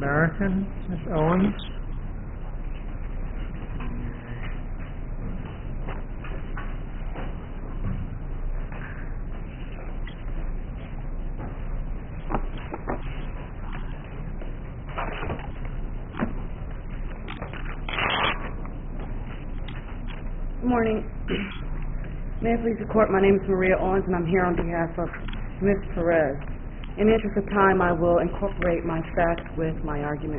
American, Ms. Owens. Good morning. May it please the Court, my name is Maria Owens and I'm here on behalf of Ms. Perez. In the interest of time, I will incorporate my facts with my argument.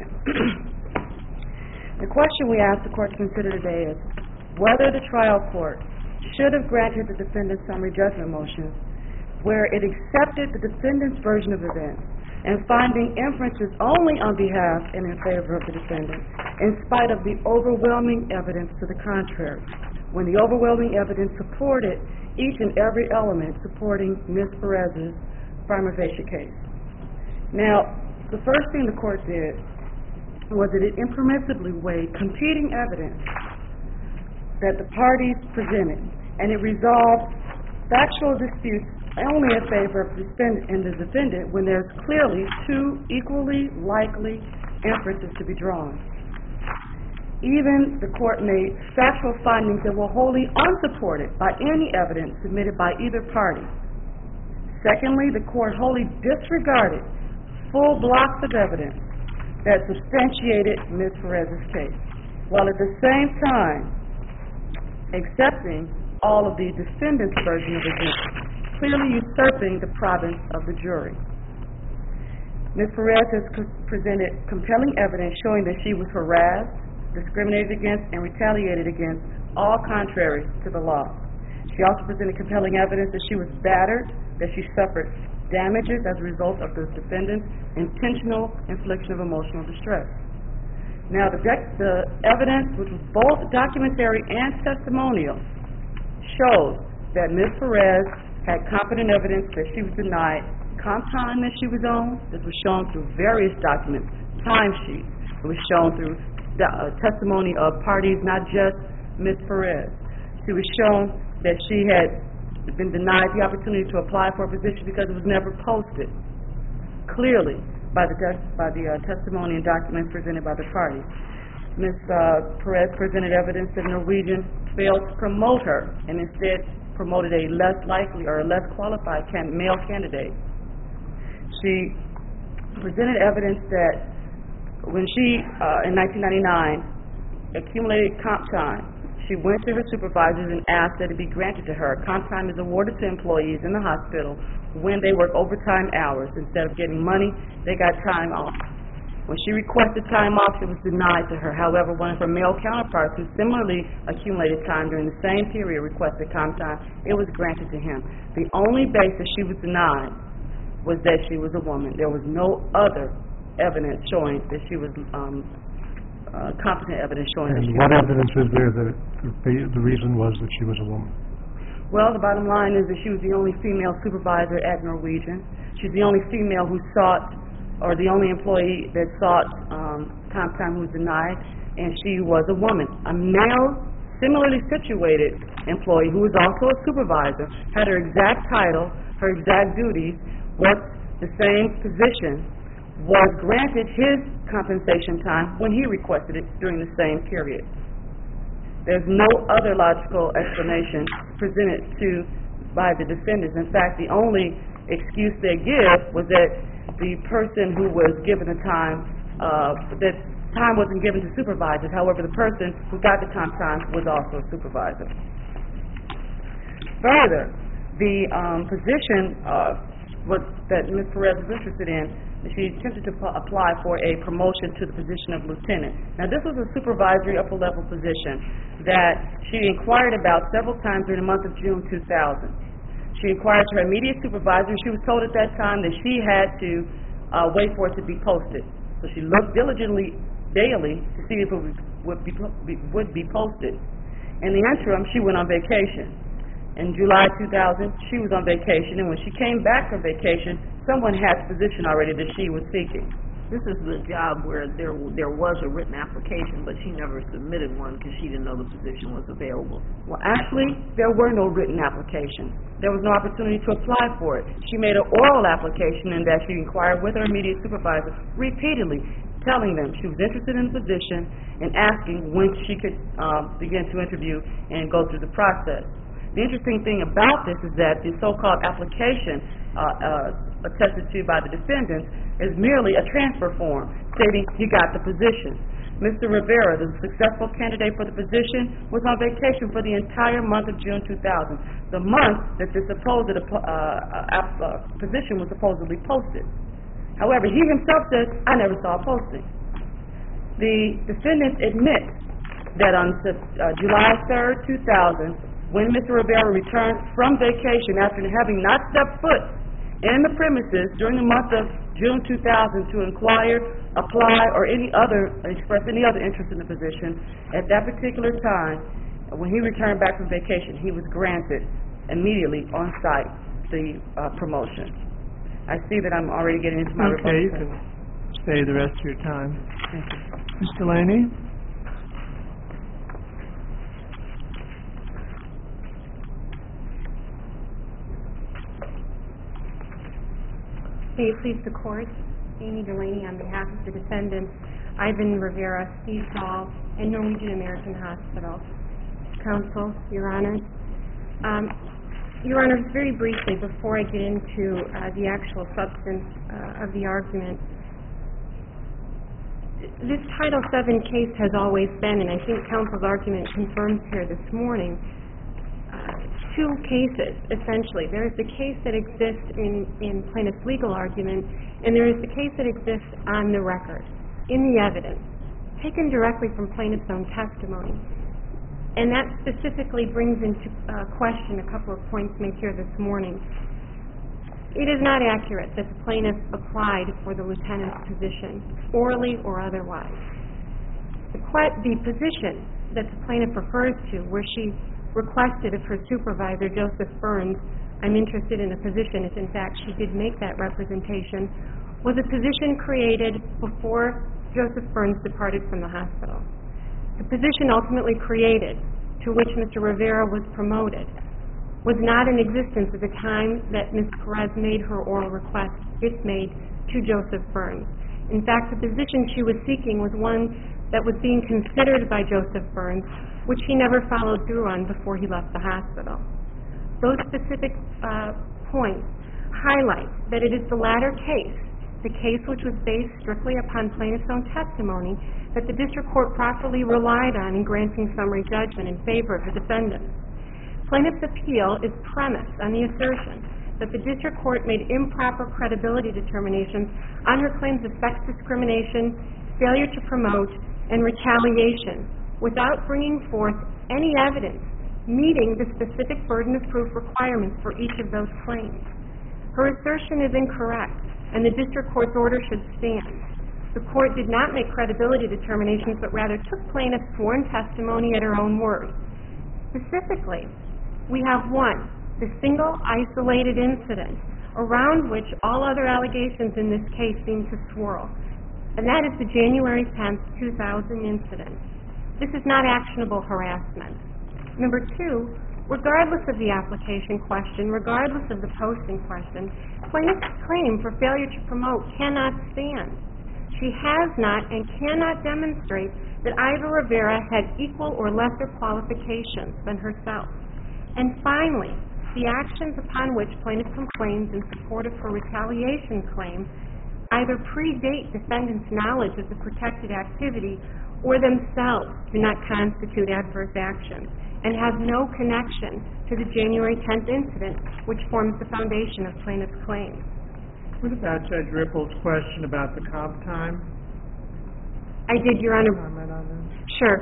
The question we ask the Court to consider today is whether the trial court should have granted the defendant's summary judgment motion where it accepted the defendant's version of events and finding inferences only on behalf and in favor of the defendant in spite of the overwhelming evidence to the contrary, when the overwhelming evidence supported each and every element supporting Ms. Perez's prima facie case. Now, the first thing the court did was that it impermissibly weighed competing evidence that the parties presented, and it resolved factual disputes only in favor of the defendant when there's clearly two equally likely inferences to be drawn. Even the court made factual findings that were wholly unsupported by any evidence submitted by either party. Secondly, the court wholly disregarded full blocks of evidence that substantiated Ms. Perez's case, while at the same time accepting all of the defendant's version of events, clearly usurping the province of the jury. Ms. Perez has presented compelling evidence showing that she was harassed, discriminated against, and retaliated against, all contrary to the law. She also presented compelling evidence that she was battered, that she suffered damages as a result of the defendant's intentional infliction of emotional distress. Now, the evidence, which was both documentary and testimonial, shows that Ms. Perez had competent evidence that she was denied comp time that she was on. This was shown through various documents, timesheets. It was shown through testimony of parties, not just Ms. Perez. She was shown that she had been denied the opportunity to apply for a position because it was never posted, clearly by the testimony and documents presented by the parties. Ms. Perez presented evidence that Norwegian failed to promote her and instead promoted a less likely or a less qualified male candidate. She presented evidence that when she, in 1999, accumulated comp time, she went to her supervisors and asked that it be granted to her. Comp time is awarded to employees in the hospital when they work overtime hours. Instead of getting money, they got time off. When she requested time off, it was denied to her. However, one of her male counterparts who similarly accumulated time during the same period requested comp time. It was granted to him. The only basis she was denied was that she was a woman. There was no other evidence showing that she was competent evidence showing that she was a woman. And what evidence is there that the reason was that she was a woman? Well, the bottom line is that she was the only female supervisor at Norwegian. She's the only female who sought, or the only employee that sought comp time who was denied, and she was a woman. A male, similarly situated employee who was also a supervisor, had her exact title, her exact duties, worked the same position, was granted his compensation time when he requested it during the same period. There's no other logical explanation presented by the defendants. In fact, the only excuse they give was that the person who was given the time, that time wasn't given to supervisors. However, the person who got the comp time was also a supervisor. Further, the position that Ms. Perez was interested in, she attempted to apply for a promotion to the position of lieutenant. Now, this was a supervisory upper-level position that she inquired about several times during the month of June 2000. She inquired to her immediate supervisor, and she was told at that time that she had to wait for it to be posted. So she looked diligently daily to see if it would be posted. In the interim, she went on vacation. In July 2000, she was on vacation, and when she came back from vacation, someone had the position already that she was seeking. This is the job where there was a written application, but she never submitted one because she didn't know the position was available. Well, actually, there were no written applications. There was no opportunity to apply for it. She made an oral application in that she inquired with her immediate supervisor repeatedly, telling them she was interested in the position and asking when she could begin to interview and go through the process. The interesting thing about this is that the so-called application attested to by the defendants is merely a transfer form stating he got the position. Mr. Rivera, the successful candidate for the position, was on vacation for the entire month of June 2000, the month that the supposed position was supposedly posted. However, he himself said, I never saw a posting. The defendants admit that on July 3rd, 2000, when Mr. Rivera returned from vacation after having not stepped foot in the premises during the month of June 2000 to inquire, apply, or express any other interest in the position, at that particular time, when he returned back from vacation, he was granted immediately on site the promotion. I see that I'm already getting into my rebuttal. Okay, you can stay the rest of your time. Thank you. Mr. Laney? May it please the Court, Amy Delaney on behalf of the defendants, Ivan Rivera, Steve Hall, and Norwegian American Hospital. Counsel, Your Honors. Your Honors, very briefly, before I get into the actual substance of the argument, this Title VII case has always been, and I think counsel's argument confirms here this morning, two cases, essentially. There is the case that exists in plaintiff's legal argument, and there is the case that exists on the record, in the evidence, taken directly from plaintiff's own testimony. And that specifically brings into question a couple of points made here this morning. It is not accurate that the plaintiff applied for the lieutenant's position, orally or otherwise. The position that the plaintiff refers to, where she requested of her supervisor, Joseph Burns, I'm interested in a position, if in fact she did make that representation, was a position created before Joseph Burns departed from the hospital. The position ultimately created, to which Mr. Rivera was promoted, was not in existence at the time that Ms. Perez made her oral request, if made, to Joseph Burns. In fact, the position she was seeking was one that was being considered by Joseph Burns, which he never followed through on before he left the hospital. Those specific points highlight that it is the latter case, the case which was based strictly upon plaintiff's own testimony, that the district court properly relied on in granting summary judgment in favor of the defendants. Plaintiff's appeal is premised on the assertion that the district court made improper credibility determinations on her claims of sex discrimination, failure to promote, and retaliation, without bringing forth any evidence meeting the specific burden of proof requirements for each of those claims. Her assertion is incorrect, and the district court's order should stand. The court did not make credibility determinations, but rather took plaintiff's sworn testimony at her own word. Specifically, we have one, the single isolated incident around which all other allegations in this case seem to swirl, and that is the January 10th, 2000 incident. This is not actionable harassment. Number two, regardless of the application question, regardless of the posting question, plaintiff's claim for failure to promote cannot stand. She has not and cannot demonstrate that Iva Rivera had equal or lesser qualifications than herself. And finally, the actions upon which plaintiff complains in support of her retaliation claim either predate defendant's knowledge of the protected activity or themselves do not constitute adverse action and have no connection to the January 10th incident, which forms the foundation of plaintiff's claim. What about Judge Ripple's question about the comp time? I did, Your Honor. Comment on that? Sure.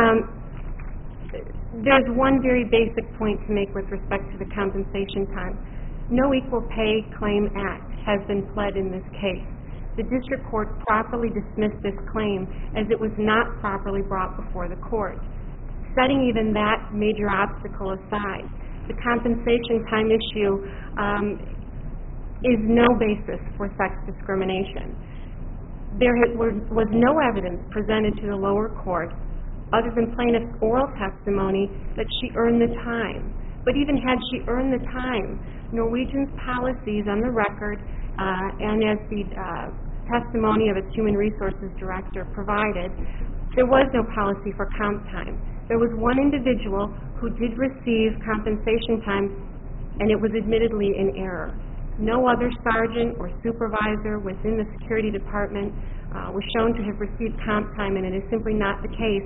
There's one very basic point to make with respect to the compensation time. No Equal Pay Claim Act has been pled in this case. The district court properly dismissed this claim as it was not properly brought before the court. Setting even that major obstacle aside, the compensation time issue is no basis for sex discrimination. There was no evidence presented to the lower court other than plaintiff's oral testimony that she earned the time. But even had she earned the time, Norwegian's policies on the record and as the testimony of its Human Resources Director provided, there was no policy for comp time. There was one individual who did receive compensation time, and it was admittedly in error. No other sergeant or supervisor within the security department was shown to have received comp time, and it is simply not the case,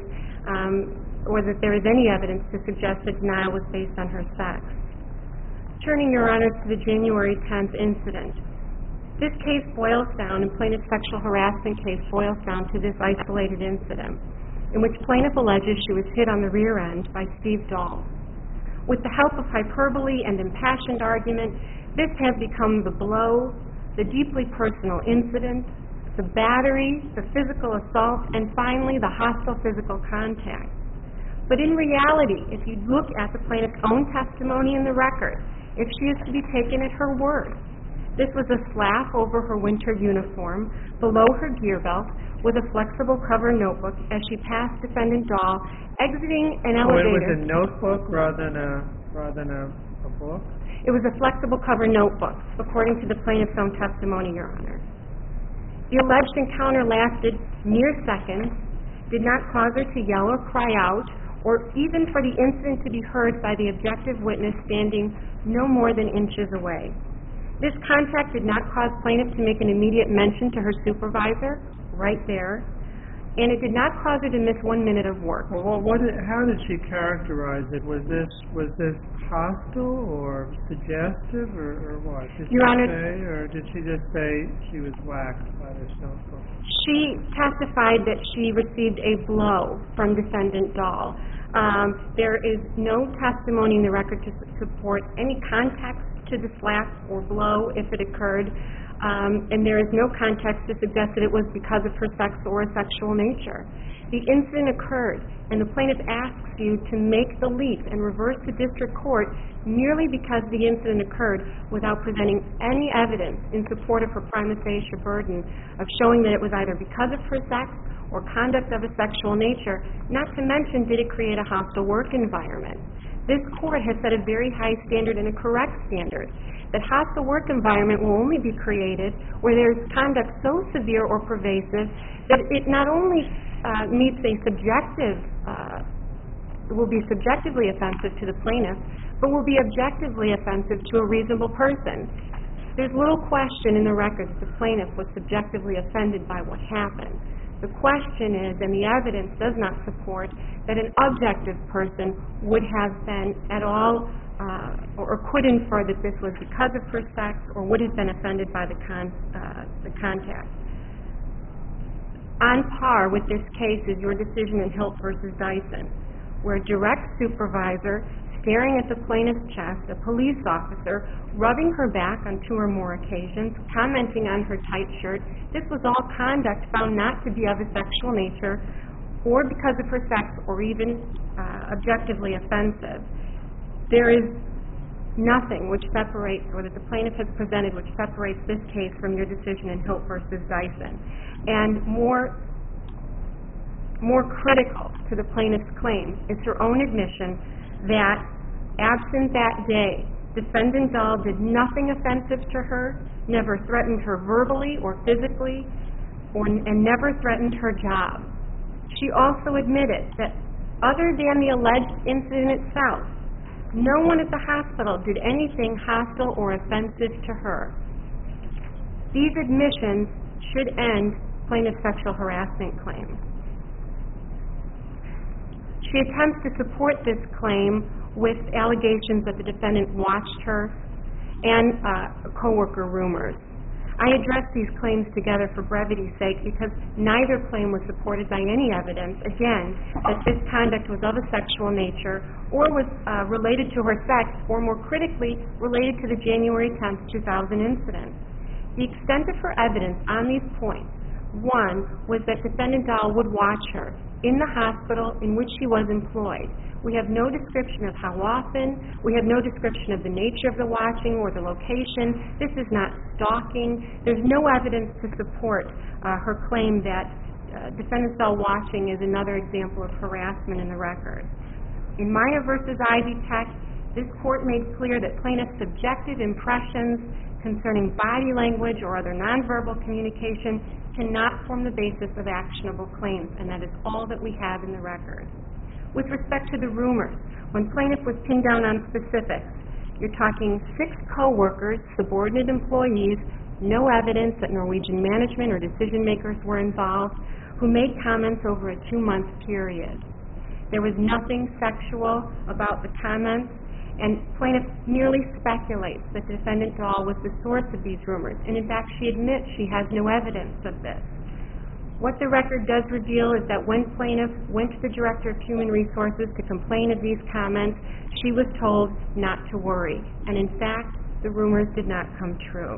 or that there is any evidence to suggest that denial was based on her sex. Turning, Your Honor, to the January 10th incident. This case boils down, and plaintiff's sexual harassment case boils down to this isolated incident, in which plaintiff alleges she was hit on the rear end by Steve Dahl. With the help of hyperbole and impassioned argument, this has become the blow, the deeply personal incident, the battery, the physical assault, and finally the hostile physical contact. But in reality, if you look at the plaintiff's own testimony in the record, if she is to be taken at her word, this was a slap over her winter uniform, below her gear belt, with a flexible cover notebook as she passed Defendant Dahl, exiting an elevator. So it was a notebook rather than a book? It was a flexible cover notebook, according to the plaintiff's own testimony, Your Honor. The alleged encounter lasted mere seconds, did not cause her to yell or cry out, or even for the incident to be heard by the objective witness standing no more than inches away. This contact did not cause plaintiff to make an immediate mention to her supervisor, right there, and it did not cause her to miss 1 minute of work. Well, how did she characterize it? Was this hostile or suggestive or what? Did Your Honor, or did she just say she was whacked by this notebook? She testified that she received a blow from Defendant Dahl. There is no testimony in the record to support any context to the slap or blow if it occurred, and there is no context to suggest that it was because of her sex or a sexual nature. The incident occurred, and the plaintiff asks you to make the leap and reverse to district court merely because the incident occurred without presenting any evidence in support of her prima facie burden of showing that it was either because of her sex or conduct of a sexual nature, not to mention did it create a hostile work environment. This court has set a very high standard and a correct standard that hostile work environment will only be created where there is conduct so severe or pervasive that it not only meets a subjective, will be subjectively offensive to the plaintiff, but will be objectively offensive to a reasonable person. There's little question in the record that the plaintiff was subjectively offended by what happened. The question is, and the evidence does not support, that an objective person would have been at all, or could infer that this was because of her sex, or would have been offended by the contact. On par with this case is your decision in Hilt versus Dyson, where a direct supervisor staring at the plaintiff's chest, a police officer rubbing her back on 2 or more occasions, commenting on her tight shirt. This was all conduct found not to be of a sexual nature or because of her sex or even objectively offensive. There is nothing which separates, or that the plaintiff has presented, which separates this case from your decision in Hilt versus Dyson. And more critical to the plaintiff's claim is her own admission that absent that day, Defendant Dahl did nothing offensive to her, never threatened her verbally or physically, and never threatened her job. She also admitted that other than the alleged incident itself, no one at the hospital did anything hostile or offensive to her. These admissions should end plaintiff's sexual harassment claim. She attempts to support this claim with allegations that the defendant watched her and coworker rumors. I address these claims together for brevity's sake because neither claim was supported by any evidence, again, that this conduct was of a sexual nature or was related to her sex, or more critically, related to the January 10th, 2000 incident. The extent of her evidence on these points, one, was that Defendant Dahl would watch her in the hospital in which she was employed. We have no description of how often. We have no description of the nature of the watching or the location. This is not stalking. There's no evidence to support her claim that Defendant Dahl watching is another example of harassment in the record. In Meyer versus Ivy Tech, this court made clear that plaintiff's subjective impressions, concerning body language or other nonverbal communication cannot form the basis of actionable claims, and that is all that we have in the record. With respect to the rumors, when plaintiff was pinned down on specifics, you're talking 6 co-workers, subordinate employees, no evidence that Norwegian management or decision makers were involved, who made comments over a 2-month period. There was nothing sexual about the comments, and plaintiff merely speculates that defendant Dahl was the source of these rumors, and in fact she admits she has no evidence of this. What the record does reveal is that when plaintiff went to the Director of Human Resources to complain of these comments, she was told not to worry, and in fact the rumors did not come true.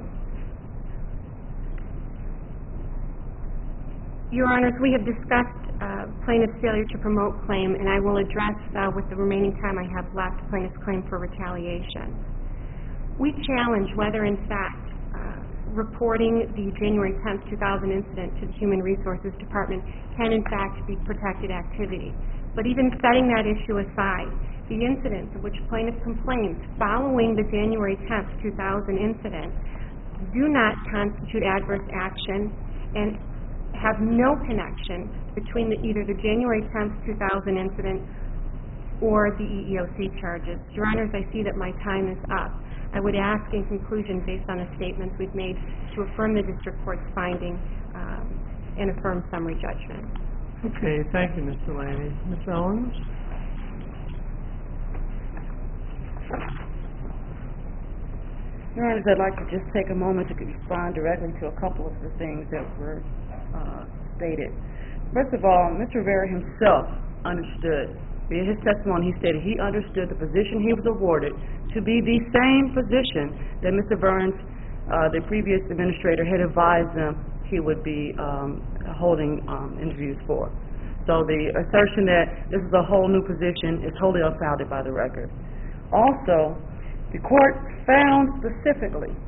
Your Honors, we have discussed plaintiff's failure to promote claim, and I will address, with the remaining time I have left, plaintiff's claim for retaliation. We challenge whether, in fact, reporting the January 10th, 2000 incident to the Human Resources Department can, in fact, be protected activity. But even setting that issue aside, the incidents of which plaintiff complains following the January 10th, 2000 incident do not constitute adverse action and have no connection between either the January 10th, 2000 incident or the EEOC charges. Your Honors, I see that my time is up. I would ask, in conclusion, based on the statements we've made, to affirm the district court's finding and affirm summary judgment. Okay, thank you, Mr. Laney. Ms. Owens? Your Honors, I'd like to just take a moment to respond directly to a couple of the things that were stated. First of all, Mr. Rivera himself understood. In his testimony, he stated he understood the position he was awarded to be the same position that Mr. Burns, the previous administrator, had advised them he would be holding interviews for. So the assertion that this is a whole new position is wholly unfounded by the record. Also, the court found specifically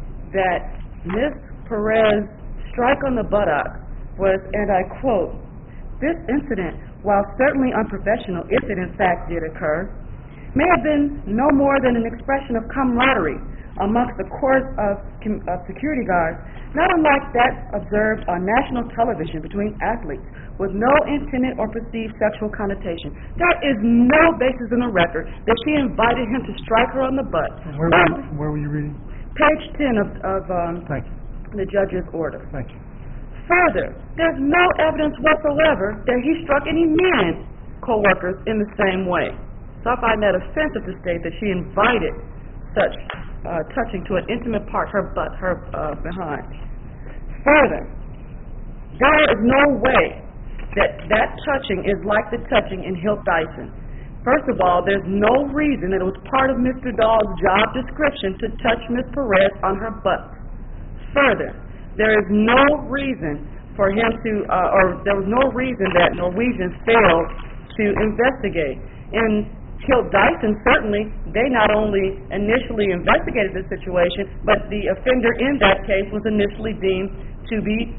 that Ms. Perez's strike on the buttock was, and I quote, "This incident, while certainly unprofessional, if it in fact did occur, may have been no more than an expression of camaraderie amongst the corps of security guards, not unlike that observed on national television between athletes, with no intended or perceived sexual connotation." There is no basis in the record that she invited him to strike her on the butt. Where were you reading? Page 10 of Thank you. the judge's order. Thank you. Further, there's no evidence whatsoever that he struck any men co-workers in the same way. So I find that offensive to state that she invited such touching to an intimate part, her butt, her behind. Further, there is no way that touching is like the touching in Hilt Dyson. First of all, there's no reason that it was part of Mr. Dahl's job description to touch Ms. Perez on her butt. Further, there is no reason for him to, or there was no reason that Norwegians failed to investigate. In Hilt Dyson, certainly, they not only initially investigated the situation, but the offender in that case was initially deemed to be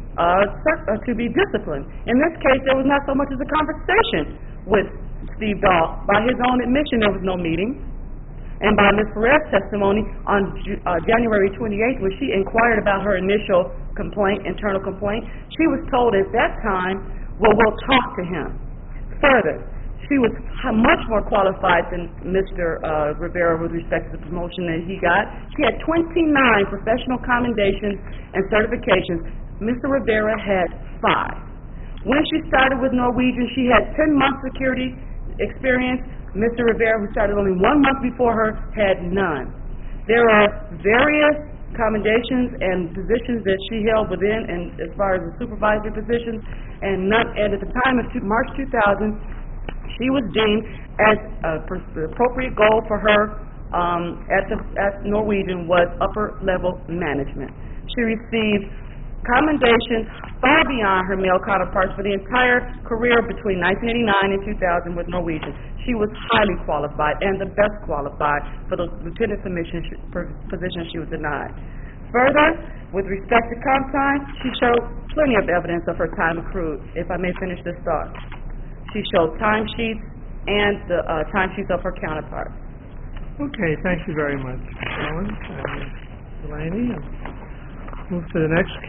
disciplined. In this case, there was not so much as a conversation with Steve Dahl. By his own admission, there was no meeting. And by Ms. Perez's testimony on January 28th, when she inquired about her initial complaint, internal complaint, she was told at that time, well, we'll talk to him. Further, she was much more qualified than Mr. Rivera with respect to the promotion that he got. She had 29 professional commendations and certifications. Mr. Rivera had 5. When she started with Norwegian, she had 10 months security experience. Mr. Rivera, who started only 1 month before her, had none. There are various commendations and positions that she held within, and as far as the supervisory positions, and at the time of March 2000, she was deemed as the appropriate goal for her at Norwegian was upper level management. She received commendations far beyond her male counterparts for the entire career between 1989 and 2000 with Norwegian. She was highly qualified and the best qualified for the lieutenant position she was denied. Further, with respect to comp time, she showed plenty of evidence of her time accrued. If I may finish this thought. She showed timesheets and the timesheets of her counterparts. Okay, thank you very much, Ellen. Delaney. Move to the next